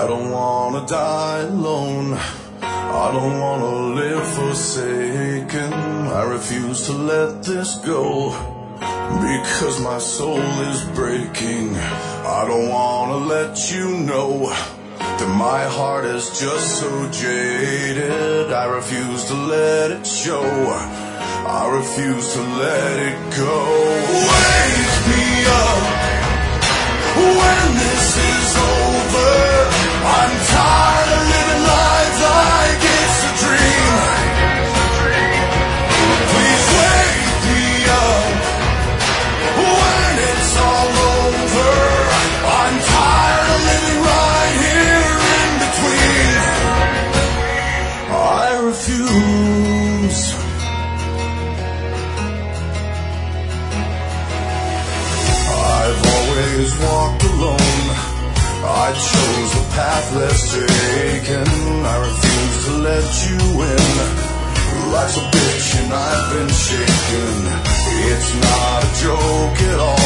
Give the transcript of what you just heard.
don't wanna die alone. I don't wanna live forsaken. I refuse to let this go, because my soul is breaking. I don't wanna let you know that my heart is just so jaded. I refuse to let it show. I refuse to let it go. Wake me up when this is over. I'm tired of living life like it's a dream. Please wake me up when it's all over. I'm tired of living right here in between. I refuse. I've always walked alone. I chose the path less taken. I refuse to let you in. Life's a bitch and I've been shaken. It's not a joke at all.